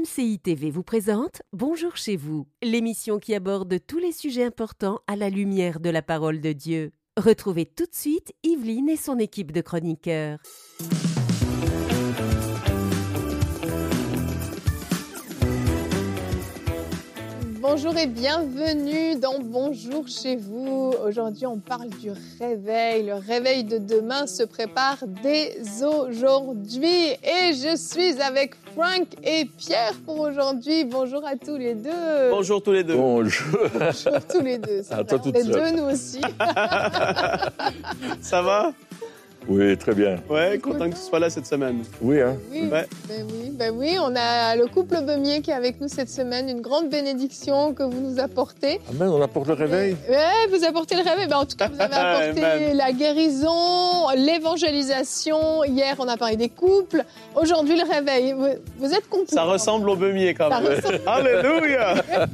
MCI TV vous présente Bonjour chez vous, l'émission qui aborde tous les sujets importants à la lumière de la parole de Dieu. Retrouvez tout de suite Yveline et son équipe de chroniqueurs. Bonjour et bienvenue dans Bonjour chez vous. Aujourd'hui, on parle du réveil. Le réveil de demain se prépare dès aujourd'hui. Et je suis avec Frank et Pierre pour aujourd'hui. Bonjour à tous les deux. Bonjour tous les deux. Bonjour. Bonjour tous les deux. À toi toute les seule. deux, nous aussi. Ça va? Oui, très bien. Ouais, content que tu sois là cette semaine. Oui, hein? Oui, Ouais. ben oui, on a le couple Beumier qui est avec nous cette semaine. Une grande bénédiction que vous nous apportez. Amen, on apporte le réveil. Ouais, vous apportez le réveil. En tout cas, vous avez apporté Amen. la guérison, l'évangélisation. Hier, on a parlé des couples. Aujourd'hui, le réveil. Vous êtes contents? Ça ressemble au beumier quand Ça même. ressemble. Alléluia!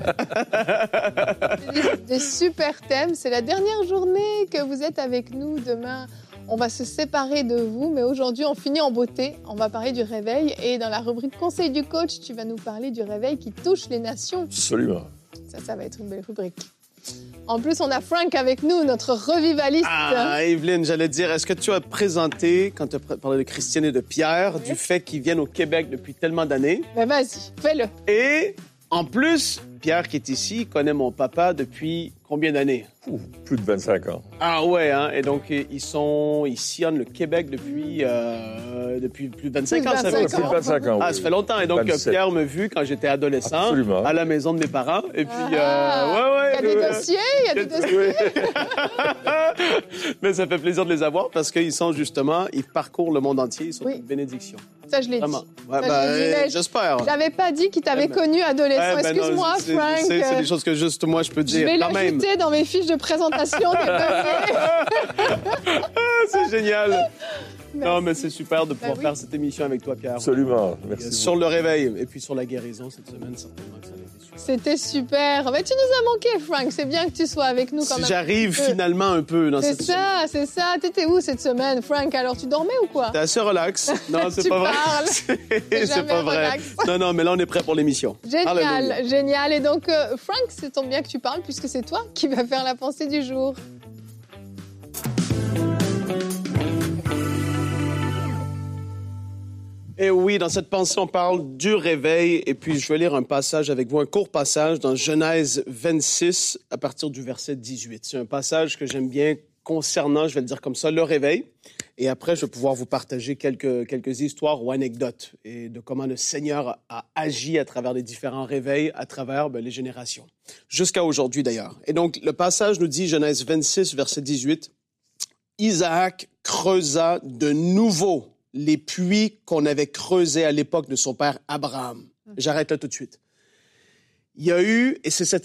Des super thèmes. C'est la dernière journée que vous êtes avec nous. Demain, on va se séparer de vous. Mais aujourd'hui, on finit en beauté. On va parler du réveil. Et dans la rubrique Conseil du coach, tu vas nous parler du réveil qui touche les nations. Absolument. Ça va être une belle rubrique. En plus, on a Frank avec nous, notre revivaliste. Ah, Yveline, j'allais dire, est-ce que tu as présenté, quand tu as parlé de Christiane et de Pierre, du fait qu'ils viennent au Québec depuis tellement d'années? Ben vas-y, fais-le. Et en plus, Pierre qui est ici connaît mon papa depuis combien d'années? Plus de 25 ans. Ah ouais, hein? Et donc, ils sillonnent le Québec depuis plus de 25 ans. Ça Plus de veut 25 dire. Plus de 25 ans, Ah, oui. ça fait longtemps. Et donc, 27. Pierre me vu quand j'étais adolescent Absolument. à la maison de mes parents. Et puis, Il y a des dossiers, il y a des dossiers. Mais ça fait plaisir de les avoir parce qu'ils sont justement, ils parcourent le monde entier. Ils sont Oui. une bénédiction. Ça, je l'ai dit. Vraiment. Ouais, Ça, je l'ai dit, mais j'espère. J'avais pas dit qu'il t'avait connu adolescent. Ouais, ben non, Excuse-moi, c'est- Frank. C'est des choses que juste moi, je peux Je dire vais quand même. l'ajouter dans mes fiches de présentation des Beumiers. C'est génial. Merci. Non, mais c'est super de pouvoir oui. faire cette émission avec toi, Pierre. Absolument. Merci. Sur le réveil et puis sur la guérison cette semaine, certainement que ça a été super. C'était super. Mais tu nous as manqué, Frank. C'est bien que tu sois avec nous quand Si même. j'arrive un peu. finalement un peu dans cette semaine. C'est ça. T'étais où cette semaine, Frank? Alors, tu dormais ou quoi? T'es assez relax. Non, c'est Tu pas vrai. parles. C'est jamais pas vrai. relax. Non, mais là, on est prêt pour l'émission. Génial, Alléluia. génial. Et donc, Frank, c'est tombe bien que tu parles puisque c'est toi qui vas faire la pensée du jour. Et oui, dans cette pensée, on parle du réveil. Et puis, je vais lire un passage avec vous, un court passage dans Genèse 26, à partir du verset 18. C'est un passage que j'aime bien concernant, je vais le dire comme ça, le réveil. Et après, je vais pouvoir vous partager quelques histoires ou anecdotes et de comment le Seigneur a agi à travers les différents réveils, à travers les générations. Jusqu'à aujourd'hui, d'ailleurs. Et donc, le passage nous dit, Genèse 26, verset 18, « Isaac creusa de nouveau les puits qu'on avait creusés à l'époque de son père Abraham. » J'arrête là tout de suite. Il y a eu, et c'est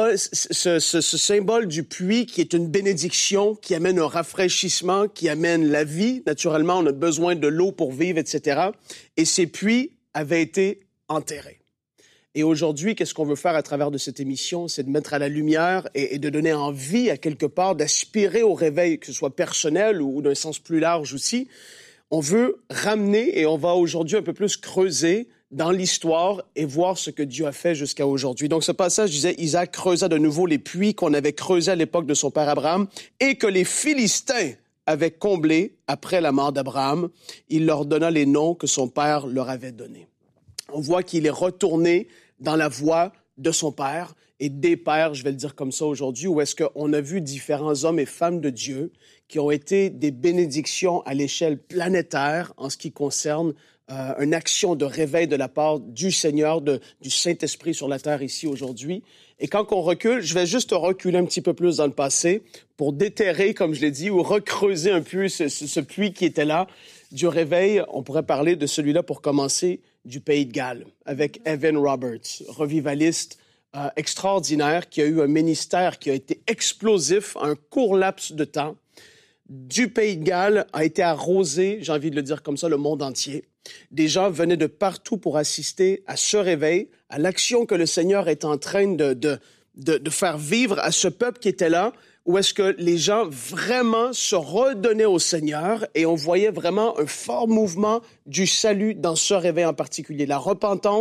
ce symbole du puits qui est une bénédiction, qui amène un rafraîchissement, qui amène la vie. Naturellement, on a besoin de l'eau pour vivre, etc. Et ces puits avaient été enterrés. Et aujourd'hui, qu'est-ce qu'on veut faire à travers de cette émission? C'est de mettre à la lumière et de donner envie, à quelque part, d'aspirer au réveil, que ce soit personnel ou d'un sens plus large aussi. On veut ramener et on va aujourd'hui un peu plus creuser dans l'histoire et voir ce que Dieu a fait jusqu'à aujourd'hui. Donc, ce passage disait, Isaac creusa de nouveau les puits qu'on avait creusés à l'époque de son père Abraham et que les Philistins avaient comblés après la mort d'Abraham. Il leur donna les noms que son père leur avait donnés. On voit qu'il est retourné dans la voie de son père et des pères, je vais le dire comme ça aujourd'hui, où est-ce qu'on a vu différents hommes et femmes de Dieu qui ont été des bénédictions à l'échelle planétaire en ce qui concerne une action de réveil de la part du Seigneur, du Saint-Esprit sur la terre ici aujourd'hui. Et quand on recule, je vais juste reculer un petit peu plus dans le passé pour déterrer, comme je l'ai dit, ou recreuser un peu ce puits qui était là du réveil. On pourrait parler de celui-là pour commencer du Pays de Galles avec Evan Roberts, revivaliste extraordinaire qui a eu un ministère qui a été explosif en un court laps de temps. Du Pays de Galles a été arrosé, j'ai envie de le dire comme ça, le monde entier. Des gens venaient de partout pour assister à ce réveil, à l'action que le Seigneur est en train de faire vivre à ce peuple qui était là, où est-ce que les gens vraiment se redonnaient au Seigneur et on voyait vraiment un fort mouvement du salut dans ce réveil en particulier. La repentance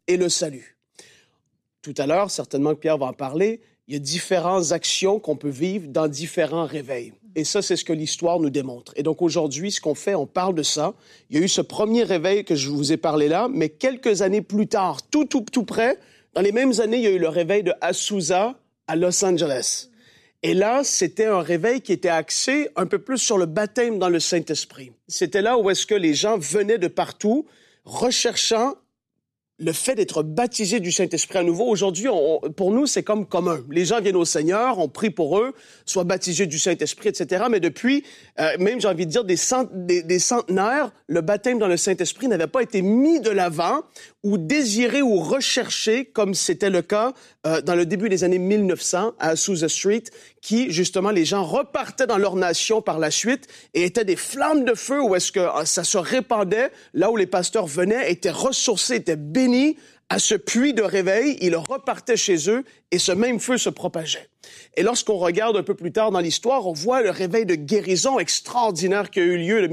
et le salut. Tout à l'heure, certainement que Pierre va en parler, il y a différentes actions qu'on peut vivre dans différents réveils. Et ça, c'est ce que l'histoire nous démontre. Et donc aujourd'hui, ce qu'on fait, on parle de ça. Il y a eu ce premier réveil que je vous ai parlé là, mais quelques années plus tard, tout près, dans les mêmes années, il y a eu le réveil de Azusa à Los Angeles. Et là, c'était un réveil qui était axé un peu plus sur le baptême dans le Saint-Esprit. C'était là où est-ce que les gens venaient de partout, recherchant le fait d'être baptisé du Saint-Esprit à nouveau. Aujourd'hui, pour nous, c'est comme commun. Les gens viennent au Seigneur, on prie pour eux, soient baptisés du Saint-Esprit, etc. Mais depuis, même j'ai envie de dire des centenaires, le baptême dans le Saint-Esprit n'avait pas été mis de l'avant ou désiré ou recherché, comme c'était le cas dans le début des années 1900 à Azusa Street, qui, justement, les gens repartaient dans leur nation par la suite et étaient des flammes de feu où est-ce que ça se répandait, là où les pasteurs venaient, étaient ressourcés, étaient bénis à ce puits de réveil, ils repartaient chez eux et ce même feu se propageait. Et lorsqu'on regarde un peu plus tard dans l'histoire, on voit le réveil de guérison extraordinaire qui a eu lieu de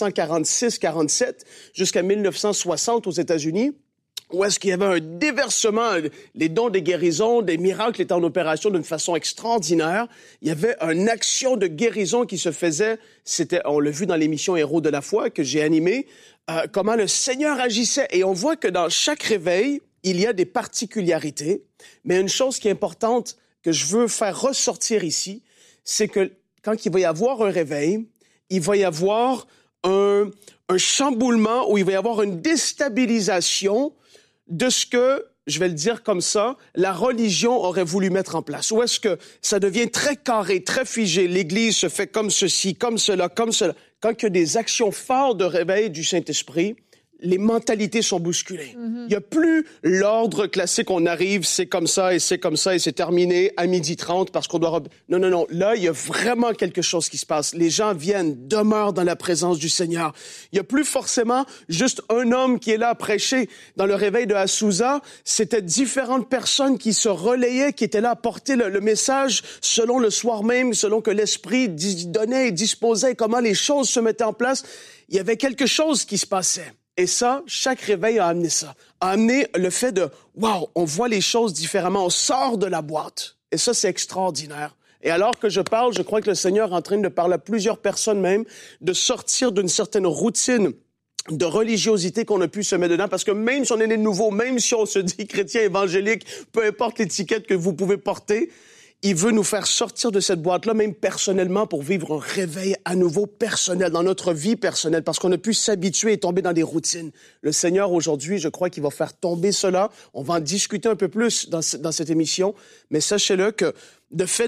1946-47 jusqu'à 1960 aux États-Unis, où est-ce qu'il y avait un déversement, les dons des guérisons, des miracles étaient en opération d'une façon extraordinaire. Il y avait une action de guérison qui se faisait, on l'a vu dans l'émission Héros de la foi que j'ai animée, comment le Seigneur agissait. Et on voit que dans chaque réveil, il y a des particularités. Mais une chose qui est importante que je veux faire ressortir ici, c'est que quand il va y avoir un réveil, il va y avoir un chamboulement où il va y avoir une déstabilisation de ce que, je vais le dire comme ça, la religion aurait voulu mettre en place. Où est-ce que ça devient très carré, très figé, l'Église se fait comme ceci, comme cela, comme cela. Quand il y a des actions fortes de réveil du Saint-Esprit, les mentalités sont bousculées. Il n'y a plus l'ordre classique, on arrive, c'est comme ça et c'est terminé à 12h30 parce qu'on doit... Non. Là, il y a vraiment quelque chose qui se passe. Les gens viennent, demeurent dans la présence du Seigneur. Il n'y a plus forcément juste un homme qui est là à prêcher. Dans le réveil de Azusa, c'était différentes personnes qui se relayaient, qui étaient là à porter le message selon le soir même, selon que l'Esprit donnait et disposait, comment les choses se mettaient en place. Il y avait quelque chose qui se passait. Et ça, chaque réveil a amené ça. A amené le fait de, wow, on voit les choses différemment, on sort de la boîte. Et ça, c'est extraordinaire. Et alors que je parle, je crois que le Seigneur est en train de parler à plusieurs personnes même, de sortir d'une certaine routine de religiosité qu'on a pu se mettre dedans, parce que même si on est né de nouveau, même si on se dit chrétien évangélique, peu importe l'étiquette que vous pouvez porter, il veut nous faire sortir de cette boîte-là, même personnellement, pour vivre un réveil à nouveau personnel, dans notre vie personnelle, parce qu'on a pu s'habituer et tomber dans des routines. Le Seigneur, aujourd'hui, je crois qu'il va faire tomber cela. On va en discuter un peu plus dans cette émission, mais sachez-le que de fait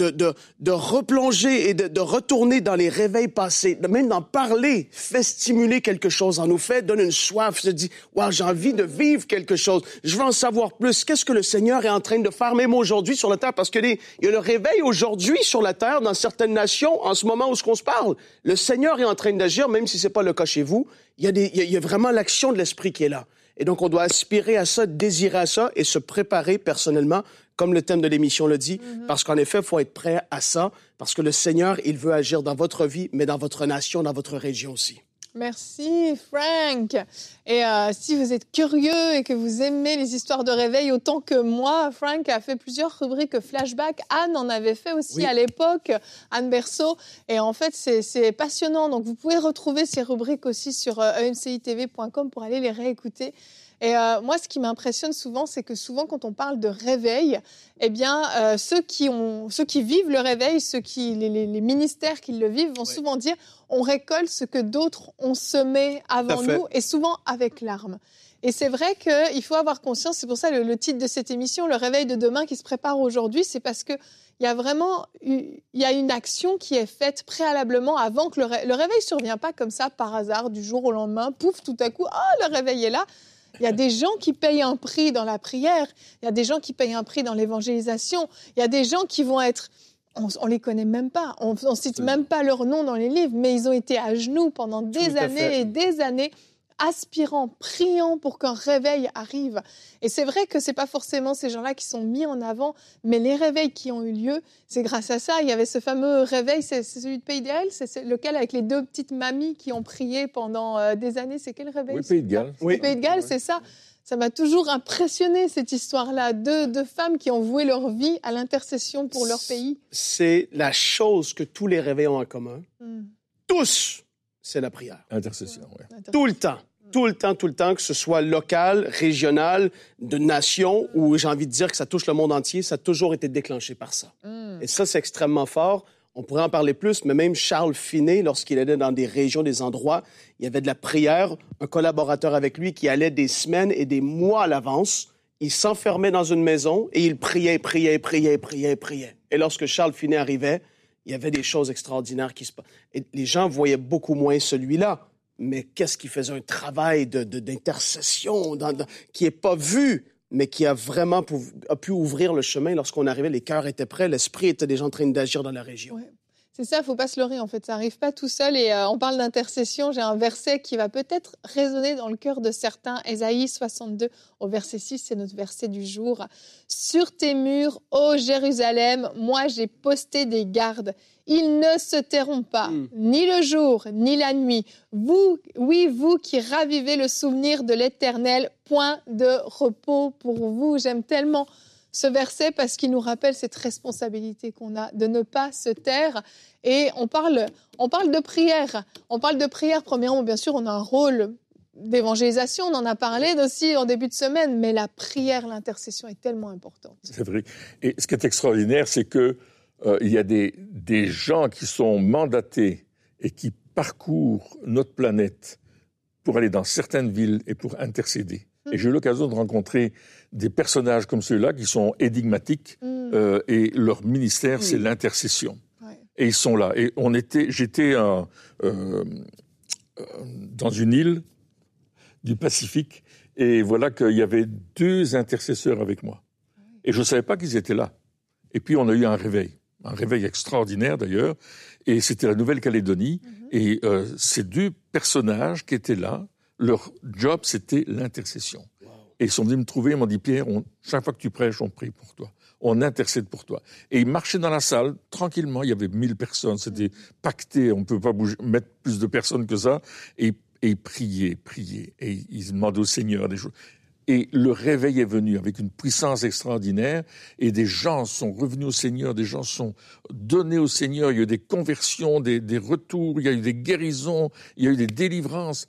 de replonger et de retourner dans les réveils passés, même d'en parler, fait stimuler quelque chose en nous, donne une soif, se dit, wow, j'ai envie de vivre quelque chose, je veux en savoir plus. Qu'est-ce que le Seigneur est en train de faire, même aujourd'hui sur la terre? Parce que il y a le réveil aujourd'hui sur la terre, dans certaines nations, en ce moment où on se parle. Le Seigneur est en train d'agir, même si c'est pas le cas chez vous. Il y a vraiment l'action de l'Esprit qui est là. Et donc, on doit aspirer à ça, désirer à ça et se préparer personnellement, comme le thème de l'émission le dit, parce qu'en effet, il faut être prêt à ça, parce que le Seigneur, il veut agir dans votre vie, mais dans votre nation, dans votre région aussi. Merci, Frank. Et si vous êtes curieux et que vous aimez les histoires de réveil autant que moi, Frank a fait plusieurs rubriques flashback. Anne en avait fait aussi à l'époque, Anne Berceau. Et en fait, c'est passionnant. Donc, vous pouvez retrouver ces rubriques aussi sur emcitv.com pour aller les réécouter. Et moi, ce qui m'impressionne souvent, c'est que souvent, quand on parle de réveil, eh bien, ceux qui vivent le réveil, les ministères qui le vivent, vont souvent dire on récolte ce que d'autres ont semé avant nous, et souvent avec larmes. Et c'est vrai qu'il faut avoir conscience, c'est pour ça le titre de cette émission, le réveil de demain qui se prépare aujourd'hui, c'est parce que il y a une action qui est faite préalablement avant que le réveil ne survient pas comme ça par hasard, du jour au lendemain, pouf, tout à coup, le réveil est là. Il y a des gens qui payent un prix dans la prière, il y a des gens qui payent un prix dans l'évangélisation, il y a des gens qui vont être... On les connaît même pas, on cite même pas leur nom dans les livres, mais ils ont été à genoux pendant des années et des années, aspirant, priant pour qu'un réveil arrive. Et c'est vrai que c'est pas forcément ces gens-là qui sont mis en avant, mais les réveils qui ont eu lieu, c'est grâce à ça. Il y avait ce fameux réveil, c'est celui de Pays de Galles, c'est lequel avec les deux petites mamies qui ont prié pendant des années. C'est quel réveil? Oui, Pays de Galles. Oui. Pays de Galles, c'est ça. Ça m'a toujours impressionné, cette histoire-là, de femmes qui ont voué leur vie à l'intercession pour leur pays. C'est la chose que tous les réveils ont en commun. Tous, c'est la prière. Intercession, oui. Tout le temps. Tout le temps, que ce soit local, régional, de nation, ou j'ai envie de dire que ça touche le monde entier, ça a toujours été déclenché par ça. Et ça, c'est extrêmement fort. On pourrait en parler plus, mais même Charles Finet, lorsqu'il allait dans des régions, des endroits, il y avait de la prière, un collaborateur avec lui qui allait des semaines et des mois à l'avance. Il s'enfermait dans une maison et il priait. Et lorsque Charles Finet arrivait, il y avait des choses extraordinaires qui se passaient. Et les gens voyaient beaucoup moins celui-là. Mais qu'est-ce qui faisait un travail d'intercession qui n'est pas vu, mais qui a vraiment pu ouvrir le chemin lorsqu'on arrivait, les cœurs étaient prêts, l'esprit était déjà en train d'agir dans la région. Ouais. C'est ça, il ne faut pas se leurrer, en fait. Ça n'arrive pas tout seul. Et on parle d'intercession. J'ai un verset qui va peut-être résonner dans le cœur de certains. Ésaïe 62, au verset 6, c'est notre verset du jour. « Sur tes murs, ô Jérusalem, moi j'ai posté des gardes. Ils ne se tairont pas, ni le jour, ni la nuit. Vous qui ravivez le souvenir de l'Éternel, point de repos pour vous. » J'aime tellement ce verset parce qu'il nous rappelle cette responsabilité qu'on a de ne pas se taire. Et on parle de prière. On parle de prière, premièrement, bien sûr, on a un rôle d'évangélisation, on en a parlé aussi en début de semaine, mais la prière, l'intercession est tellement importante. C'est vrai. Et ce qui est extraordinaire, c'est que il y a des gens qui sont mandatés et qui parcourent notre planète pour aller dans certaines villes et pour intercéder. Et j'ai eu l'occasion de rencontrer des personnages comme ceux-là qui sont énigmatiques et leur ministère, c'est l'intercession. Ouais. Et ils sont là. Et j'étais dans une île du Pacifique et voilà qu'il y avait 2 intercesseurs avec moi. Et je ne savais pas qu'ils étaient là. Et puis on a eu un réveil extraordinaire d'ailleurs, et c'était la Nouvelle-Calédonie. Et ces 2 personnages qui étaient là, leur job, c'était l'intercession. Wow. Et ils sont venus me trouver, ils m'ont dit, Pierre, chaque fois que tu prêches, on prie pour toi. On intercède pour toi. Et ils marchaient dans la salle, tranquillement, il y avait 1000 personnes, c'était pacté, on ne peut pas mettre plus de personnes que ça. Et ils priaient, et ils demandaient au Seigneur des choses. Et le réveil est venu avec une puissance extraordinaire, et des gens sont revenus au Seigneur, des gens sont donnés au Seigneur, il y a eu des conversions, des retours, il y a eu des guérisons, il y a eu des délivrances,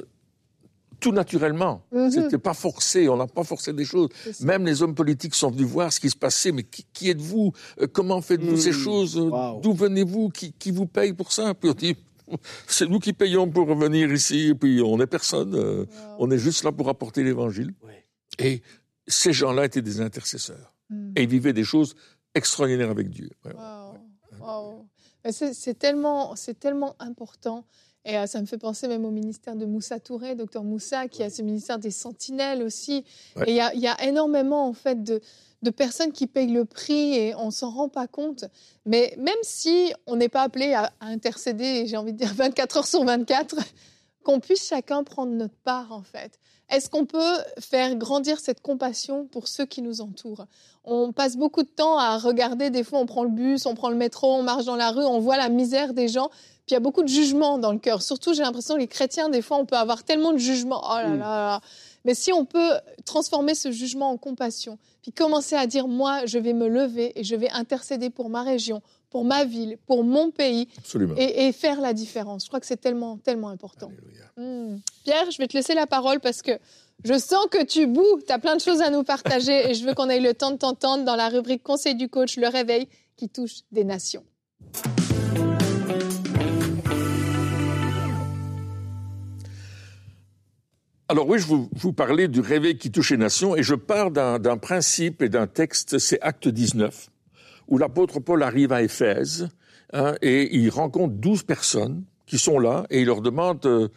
tout naturellement. C'était pas forcé, on n'a pas forcé des choses. Même les hommes politiques sont venus voir ce qui se passait, mais qui êtes-vous? Comment faites-vous ces choses? Wow. D'où venez-vous? Qui vous paye pour ça? Puis on dit, c'est nous qui payons pour venir ici, et puis on n'est personne, on est juste là pour apporter l'évangile. Oui. Et ces gens-là étaient des intercesseurs. Et ils vivaient des choses extraordinaires avec Dieu. Ouais. Wow. C'est tellement important. Et ça me fait penser même au ministère de Moussa Touré, Dr Moussa, qui a ce ministère des sentinelles aussi. Ouais. Et il y a énormément, en fait, de personnes qui payent le prix et on ne s'en rend pas compte. Mais même si on n'est pas appelé à intercéder, j'ai envie de dire 24 heures sur 24, qu'on puisse chacun prendre notre part, en fait. Est-ce qu'on peut faire grandir cette compassion pour ceux qui nous entourent? On passe beaucoup de temps à regarder, des fois on prend le bus, on prend le métro, on marche dans la rue, on voit la misère des gens, puis il y a beaucoup de jugement dans le cœur. Surtout, j'ai l'impression que les chrétiens, des fois, on peut avoir tellement de jugement. Oh là là. Mais si on peut transformer ce jugement en compassion, puis commencer à dire, moi, je vais me lever et je vais intercéder pour ma région, pour ma ville, pour mon pays, et faire la différence. Je crois que c'est tellement, tellement important. Pierre, je vais te laisser la parole parce que je sens que tu boues, tu as plein de choses à nous partager et je veux qu'on ait le temps de t'entendre dans la rubrique Conseil du coach, le réveil qui touche des nations. Alors oui, je vous parlais du réveil qui touche les nations et je pars d'un principe et d'un texte, c'est Acte 19, où l'apôtre Paul arrive à Éphèse et il rencontre 12 personnes qui sont là et il leur demande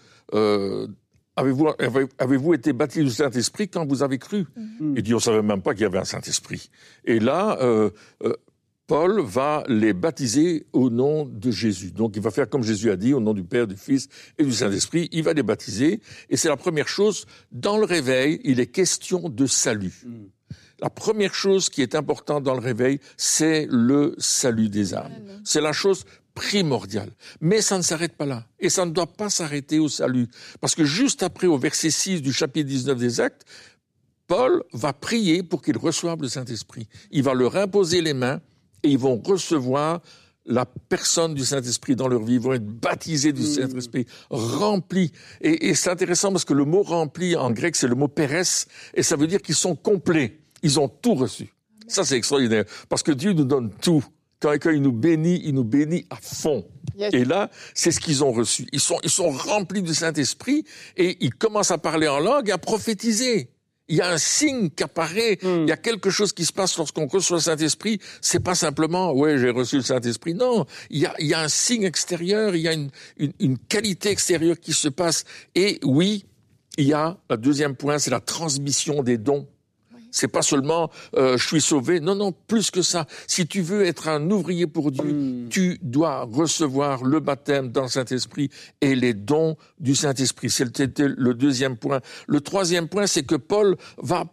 avez-vous été baptisés du Saint-Esprit quand vous avez cru? Il dit on ne savait même pas qu'il y avait un Saint-Esprit. Et là, Paul va les baptiser au nom de Jésus. Donc, il va faire comme Jésus a dit, au nom du Père, du Fils et du Saint-Esprit. Il va les baptiser. Et c'est la première chose. Dans le réveil, il est question de salut. La première chose qui est importante dans le réveil, c'est le salut des âmes. C'est la chose primordiale. Mais ça ne s'arrête pas là. Et ça ne doit pas s'arrêter au salut. Parce que juste après, au verset 6 du chapitre 19 des Actes, Paul va prier pour qu'ils reçoivent le Saint-Esprit. Il va leur imposer les mains et ils vont recevoir la personne du Saint-Esprit dans leur vie. Ils vont être baptisés du Saint-Esprit, remplis. Et c'est intéressant parce que le mot rempli en grec, c'est le mot pérès, et ça veut dire qu'ils sont complets. Ils ont tout reçu. Ça, c'est extraordinaire. Parce que Dieu nous donne tout. Quand il nous bénit à fond. Yes. Et là, c'est ce qu'ils ont reçu. Ils sont remplis du Saint-Esprit et ils commencent à parler en langue et à prophétiser. Il y a un signe qui apparaît, il y a quelque chose qui se passe lorsqu'on reçoit le Saint-Esprit. C'est pas simplement, ouais, j'ai reçu le Saint-Esprit. Non, il y a un signe extérieur, il y a une qualité extérieure qui se passe. Et oui, il y a, le deuxième point, c'est la transmission des dons. C'est pas seulement je suis sauvé. Non, plus que ça. Si tu veux être un ouvrier pour Dieu, tu dois recevoir le baptême dans le Saint-Esprit et les dons du Saint-Esprit. C'était le deuxième point. Le troisième point, c'est que Paul va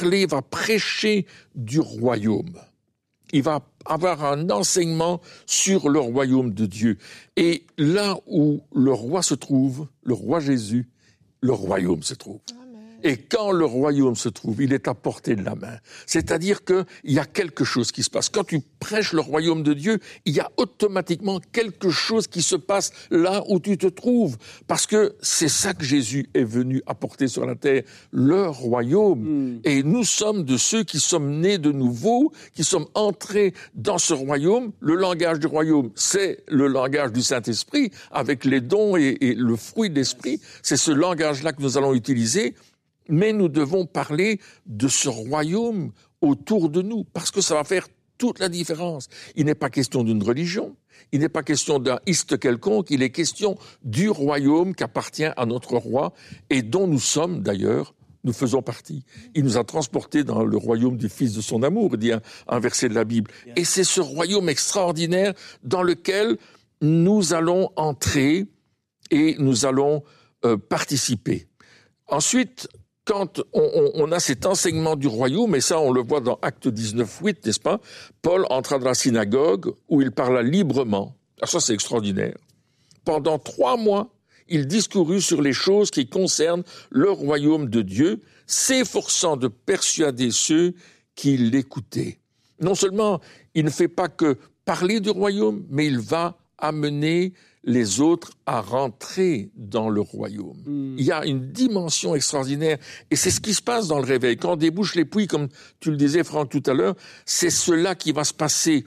prêcher du royaume. Il va avoir un enseignement sur le royaume de Dieu. Et là où le roi se trouve, le roi Jésus, le royaume se trouve. Et quand le royaume se trouve, il est à portée de la main. C'est-à-dire qu'il y a quelque chose qui se passe. Quand tu prêches le royaume de Dieu, il y a automatiquement quelque chose qui se passe là où tu te trouves. Parce que c'est ça que Jésus est venu apporter sur la terre, le royaume. Et nous sommes de ceux qui sommes nés de nouveau, qui sommes entrés dans ce royaume. Le langage du royaume, c'est le langage du Saint-Esprit, avec les dons et le fruit de l'Esprit. C'est ce langage-là que nous allons utiliser. Mais nous devons parler de ce royaume autour de nous, parce que ça va faire toute la différence. Il n'est pas question d'une religion, il n'est pas question d'un iste quelconque, il est question du royaume qui appartient à notre roi et dont nous sommes d'ailleurs, nous faisons partie. Il nous a transportés dans le royaume du Fils de son amour, dit un verset de la Bible. Et c'est ce royaume extraordinaire dans lequel nous allons entrer et nous allons participer. Ensuite, quand on a cet enseignement du royaume, et ça on le voit dans Actes 19:8, n'est-ce pas? Paul entra dans la synagogue où il parla librement. Alors ça c'est extraordinaire. Pendant 3 mois, il discourut sur les choses qui concernent le royaume de Dieu, s'efforçant de persuader ceux qui l'écoutaient. Non seulement il ne fait pas que parler du royaume, mais il va amener les autres à rentrer dans le royaume. Il y a une dimension extraordinaire, et c'est ce qui se passe dans le réveil. Quand on débouche les puits, comme tu le disais, Franck, tout à l'heure, c'est cela qui va se passer.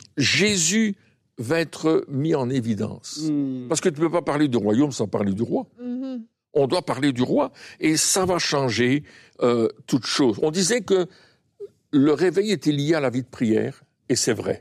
Jésus va être mis en évidence. Parce que tu ne peux pas parler du royaume sans parler du roi. On doit parler du roi, et ça va changer toute chose. On disait que le réveil était lié à la vie de prière, et c'est vrai.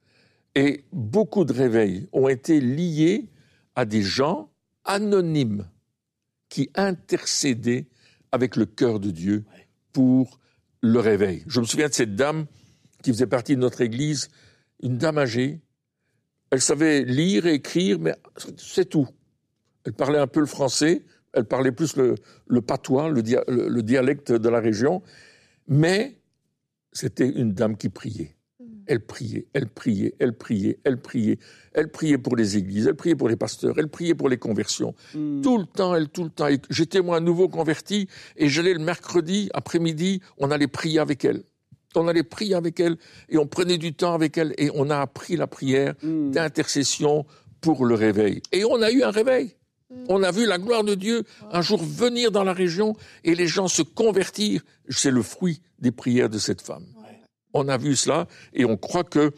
Et beaucoup de réveils ont été liés à des gens anonymes qui intercédaient avec le cœur de Dieu pour le réveil. Je me souviens de cette dame qui faisait partie de notre église, une dame âgée. Elle savait lire et écrire, mais c'est tout. Elle parlait un peu le français, elle parlait plus le patois, le dialecte de la région, mais c'était une dame qui priait. Elle priait pour les églises, elle priait pour les pasteurs, elle priait pour les conversions. Tout le temps. J'étais moi un nouveau converti et j'allais le mercredi après-midi, on allait prier avec elle. Et on prenait du temps avec elle et on a appris la prière d'intercession pour le réveil. Et on a eu un réveil. On a vu la gloire de Dieu un jour venir dans la région et les gens se convertir. C'est le fruit des prières de cette femme. On a vu cela et on croit que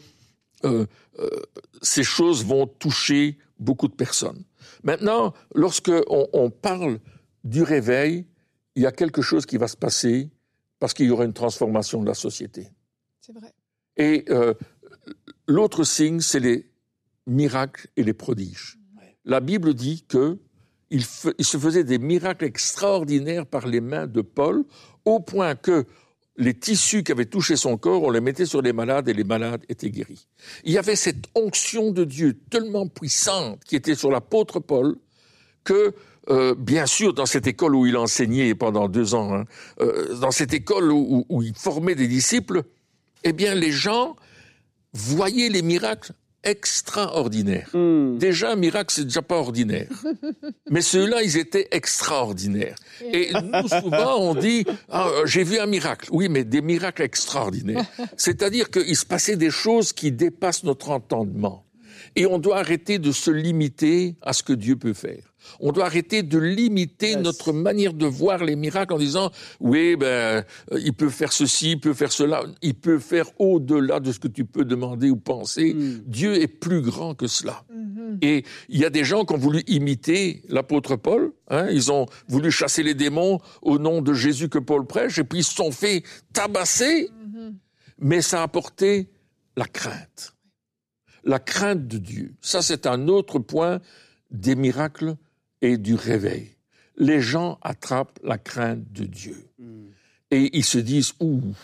ces choses vont toucher beaucoup de personnes. Maintenant, lorsque on parle du réveil, il y a quelque chose qui va se passer parce qu'il y aura une transformation de la société. C'est vrai. Et l'autre signe, c'est les miracles et les prodiges. La Bible dit qu'il se faisait des miracles extraordinaires par les mains de Paul, au point que les tissus qui avaient touché son corps, on les mettait sur les malades et les malades étaient guéris. Il y avait cette onction de Dieu tellement puissante qui était sur l'apôtre Paul que, bien sûr, dans cette école où il enseignait pendant 2 ans, dans cette école où il formait des disciples, eh bien, les gens voyaient les miracles extraordinaires. Déjà, un miracle, c'est déjà pas ordinaire. Mais ceux-là, ils étaient extraordinaires. Et nous, souvent, on dit, j'ai vu un miracle. Oui, mais des miracles extraordinaires. C'est-à-dire qu'il se passait des choses qui dépassent notre entendement. Et on doit arrêter de se limiter à ce que Dieu peut faire. On doit arrêter de limiter notre manière de voir les miracles en disant « Oui, il peut faire ceci, il peut faire cela. » Il peut faire au-delà de ce que tu peux demander ou penser. Dieu est plus grand que cela. Et il y a des gens qui ont voulu imiter l'apôtre Paul. Ils ont voulu chasser les démons au nom de Jésus que Paul prêche. Et puis ils se sont fait tabasser. Mais ça a apporté la crainte. La crainte de Dieu. Ça, c'est un autre point des miracles et du réveil. Les gens attrapent la crainte de Dieu. Et ils se disent,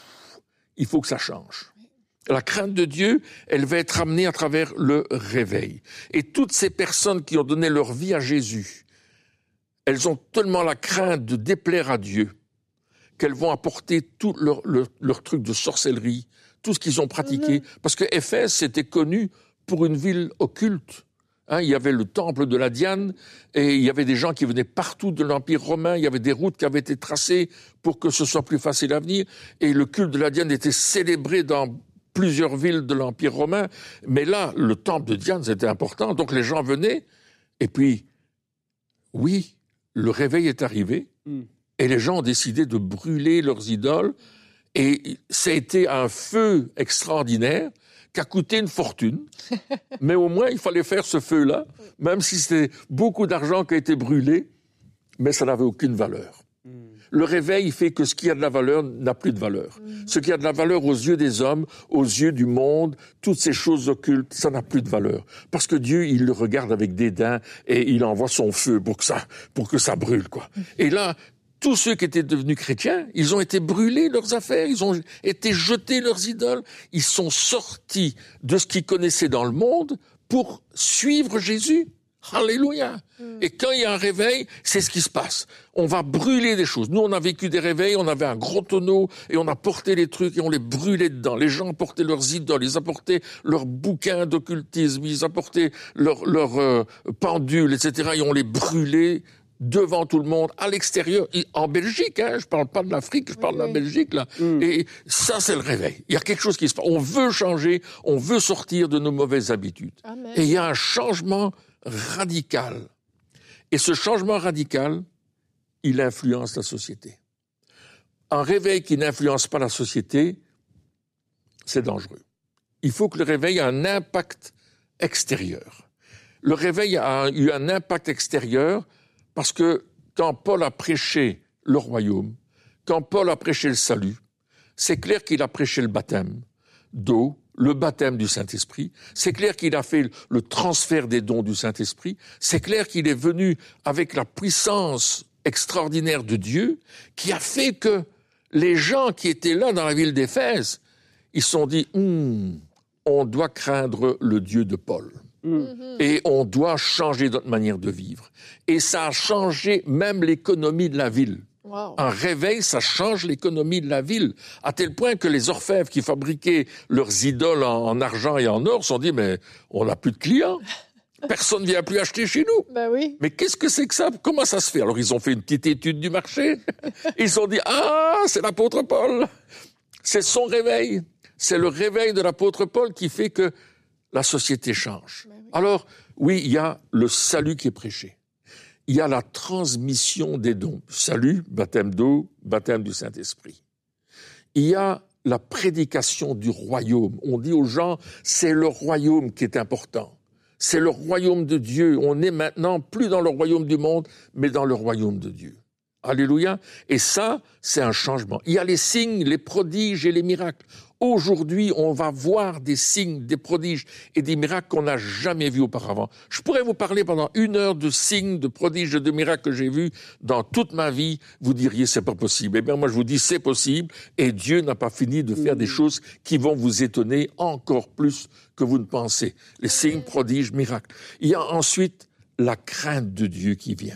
il faut que ça change. La crainte de Dieu, elle va être amenée à travers le réveil. Et toutes ces personnes qui ont donné leur vie à Jésus, elles ont tellement la crainte de déplaire à Dieu qu'elles vont apporter tout leur truc de sorcellerie, tout ce qu'ils ont pratiqué. Parce que Éphèse, c'était connu pour une ville occulte. Il y avait le temple de la Diane et il y avait des gens qui venaient partout de l'Empire romain. Il y avait des routes qui avaient été tracées pour que ce soit plus facile à venir. Et le culte de la Diane était célébré dans plusieurs villes de l'Empire romain. Mais là, le temple de Diane, c'était important. Donc les gens venaient. Et puis, oui, le réveil est arrivé. Et les gens ont décidé de brûler leurs idoles. Et ça a été un feu extraordinaire qui a coûté une fortune, mais au moins il fallait faire ce feu-là, même si c'était beaucoup d'argent qui a été brûlé, mais ça n'avait aucune valeur. Le réveil fait que ce qui a de la valeur n'a plus de valeur. Ce qui a de la valeur aux yeux des hommes, aux yeux du monde, toutes ces choses occultes, ça n'a plus de valeur. Parce que Dieu, il le regarde avec dédain et il envoie son feu pour que ça brûle, quoi. Et là, tous ceux qui étaient devenus chrétiens, ils ont été brûlés leurs affaires, ils ont été jetés leurs idoles, ils sont sortis de ce qu'ils connaissaient dans le monde pour suivre Jésus. Alléluia. Et quand il y a un réveil, c'est ce qui se passe. On va brûler des choses. Nous, on a vécu des réveils, on avait un gros tonneau et on a porté les trucs et on les brûlait dedans. Les gens apportaient leurs idoles, ils apportaient leurs bouquins d'occultisme, ils apportaient leurs pendules, etc. et on les brûlait devant tout le monde, à l'extérieur, en Belgique, je parle pas de l'Afrique, je parle de la Belgique, là. Et ça, c'est le réveil. Il y a quelque chose qui se passe. On veut changer, on veut sortir de nos mauvaises habitudes. Amen. Et il y a un changement radical. Et ce changement radical, il influence la société. Un réveil qui n'influence pas la société, c'est dangereux. Il faut que le réveil ait un impact extérieur. Le réveil a eu un impact extérieur parce que quand Paul a prêché le royaume, quand Paul a prêché le salut, c'est clair qu'il a prêché le baptême d'eau, le baptême du Saint-Esprit. C'est clair qu'il a fait le transfert des dons du Saint-Esprit. C'est clair qu'il est venu avec la puissance extraordinaire de Dieu qui a fait que les gens qui étaient là dans la ville d'Éphèse, ils se sont dit on doit craindre le Dieu de Paul. Et on doit changer notre manière de vivre. Et ça a changé même l'économie de la ville. Wow. Un réveil, ça change l'économie de la ville, à tel point que les orfèvres qui fabriquaient leurs idoles en argent et en or se sont dit, mais on n'a plus de clients. Personne ne vient plus acheter chez nous. Ben oui. Mais qu'est-ce que c'est que ça? Comment ça se fait? Alors ils ont fait une petite étude du marché. Ils se sont dit, c'est l'apôtre Paul. C'est son réveil. C'est le réveil de l'apôtre Paul qui fait que la société change. Oui. Alors, oui, il y a le salut qui est prêché. Il y a la transmission des dons. Salut, baptême d'eau, baptême du Saint-Esprit. Il y a la prédication du royaume. On dit aux gens, c'est le royaume qui est important. C'est le royaume de Dieu. On est maintenant plus dans le royaume du monde, mais dans le royaume de Dieu. Alléluia. Et ça, c'est un changement. Il y a les signes, les prodiges et les miracles. Aujourd'hui, on va voir des signes, des prodiges et des miracles qu'on n'a jamais vus auparavant. Je pourrais vous parler pendant 1 heure de signes, de prodiges et de miracles que j'ai vus dans toute ma vie. Vous diriez, c'est pas possible. Eh bien, moi, je vous dis, c'est possible. Et Dieu n'a pas fini de faire des choses qui vont vous étonner encore plus que vous ne pensez. Les signes, prodiges, miracles. Il y a ensuite la crainte de Dieu qui vient.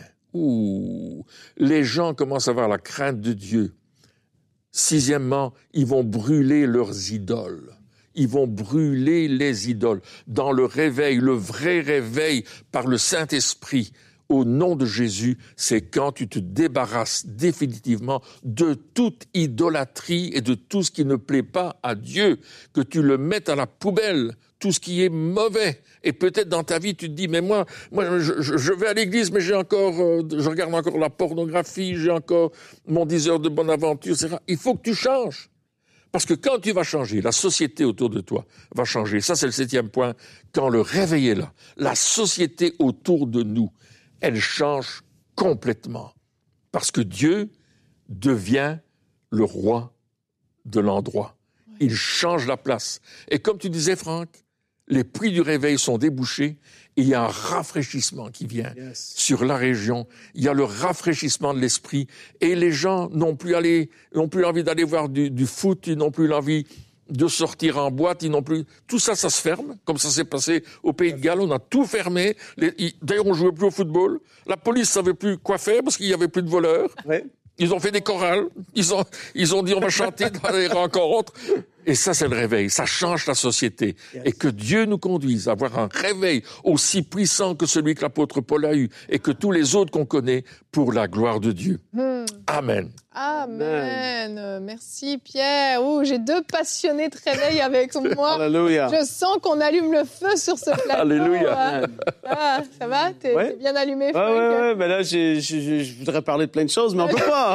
Les gens commencent à avoir la crainte de Dieu. 6e, ils vont brûler leurs idoles. Ils vont brûler les idoles. Dans le réveil, le vrai réveil par le Saint-Esprit, au nom de Jésus, c'est quand tu te débarrasses définitivement de toute idolâtrie et de tout ce qui ne plaît pas à Dieu, que tu le mettes à la poubelle, tout ce qui est mauvais. Et peut-être dans ta vie, tu te dis, mais moi je vais à l'église, mais je regarde encore la pornographie, j'ai encore mon 10 heures de bonne aventure, etc. Il faut que tu changes. Parce que quand tu vas changer, la société autour de toi va changer. Ça, c'est le 7e point. Quand le réveil est là, la société autour de nous, elle change complètement. Parce que Dieu devient le roi de l'endroit. Il change la place. Et comme tu disais, Franck, les puits du réveil sont débouchés et il y a un rafraîchissement qui vient sur la région. Il y a le rafraîchissement de l'esprit et les gens n'ont plus envie d'aller voir du foot, ils n'ont plus l'envie de sortir en boîte, ils n'ont plus... Tout ça, ça se ferme, comme ça s'est passé au Pays de Galles. On a tout fermé. D'ailleurs, on jouait plus au football. La police savait plus quoi faire parce qu'il y avait plus de voleurs. Ouais. Ils ont fait des chorales. Ils ont dit on va chanter dans les rencontres. Et ça, c'est le réveil. Ça change la société. Yes. Et que Dieu nous conduise à avoir un réveil aussi puissant que celui que l'apôtre Paul a eu et que tous les autres qu'on connaît pour la gloire de Dieu. Amen. Amen. Merci Pierre. Oh, j'ai 2 passionnés de réveil avec moi. Alléluia. Je sens qu'on allume le feu sur ce plateau. Alléluia. Ah, ça va? T'es bien allumé, Franck? Ouais. Ben là, je voudrais parler de plein de choses, mais on peut pas.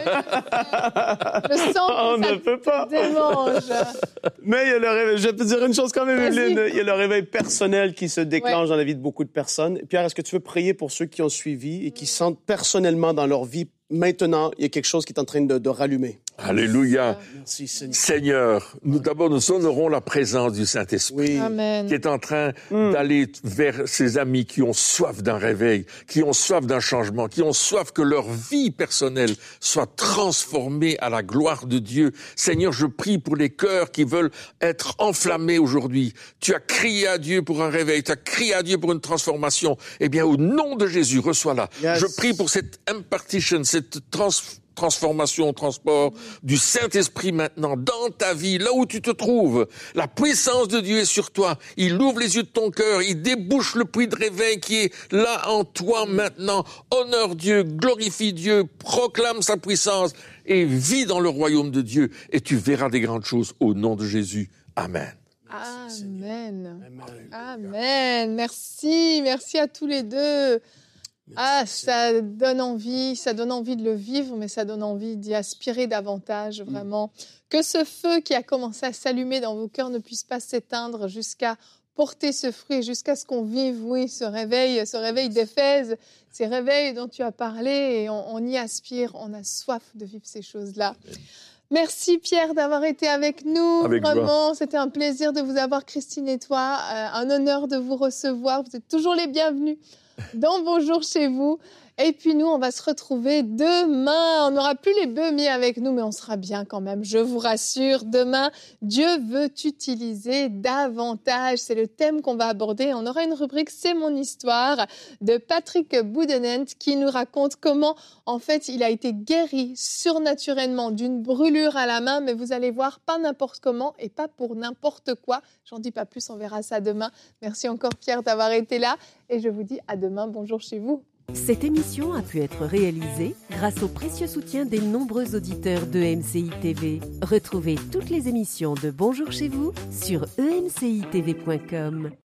Je sens on ne peut pas. Démange. Mais il y a le réveil. Je vais te dire une chose quand même, Evelyne. Il y a le réveil personnel qui se déclenche dans la vie de beaucoup de personnes. Pierre, est-ce que tu veux prier pour ceux qui ont suivi et qui sentent personnellement dans leur vie, maintenant, il y a quelque chose qui est en train de rallumer? Alléluia. Merci, Seigneur, nous honorons la présence du Saint-Esprit qui est en train d'aller vers ses amis qui ont soif d'un réveil, qui ont soif d'un changement, qui ont soif que leur vie personnelle soit transformée à la gloire de Dieu. Seigneur, je prie pour les cœurs qui veulent être enflammés aujourd'hui. Tu as crié à Dieu pour un réveil, tu as crié à Dieu pour une transformation. Eh bien, au nom de Jésus, reçois-la. Yes. Je prie pour cette impartition, cette transformation, transport du Saint-Esprit maintenant dans ta vie, là où tu te trouves. La puissance de Dieu est sur toi. Il ouvre les yeux de ton cœur. Il débouche le puits de réveil qui est là en toi maintenant. Honore Dieu, glorifie Dieu, proclame sa puissance et vis dans le royaume de Dieu et tu verras des grandes choses au nom de Jésus. Amen. Amen. Amen. Merci à tous les deux. Ça donne envie de le vivre, mais ça donne envie d'y aspirer davantage, vraiment. Que ce feu qui a commencé à s'allumer dans vos cœurs ne puisse pas s'éteindre jusqu'à porter ce fruit, jusqu'à ce qu'on vive, ce réveil d'Éphèse, ces réveils dont tu as parlé, et on y aspire, on a soif de vivre ces choses-là. Merci Pierre d'avoir été avec nous. Vraiment, c'était un plaisir de vous avoir, Christine et toi. Un honneur de vous recevoir. Vous êtes toujours les bienvenus dans Bonjour chez vous. Et puis nous, on va se retrouver demain. On n'aura plus les beumiers avec nous, mais on sera bien quand même, je vous rassure. Demain, Dieu veut t'utiliser davantage. C'est le thème qu'on va aborder. On aura une rubrique « C'est mon histoire » de Patrick Boudenent qui nous raconte comment, en fait, il a été guéri surnaturellement d'une brûlure à la main. Mais vous allez voir, pas n'importe comment et pas pour n'importe quoi. J'en dis pas plus, on verra ça demain. Merci encore Pierre d'avoir été là. Et je vous dis à demain. Bonjour chez vous. Cette émission a pu être réalisée grâce au précieux soutien des nombreux auditeurs de MCI TV. Retrouvez toutes les émissions de Bonjour chez vous sur emcitv.com.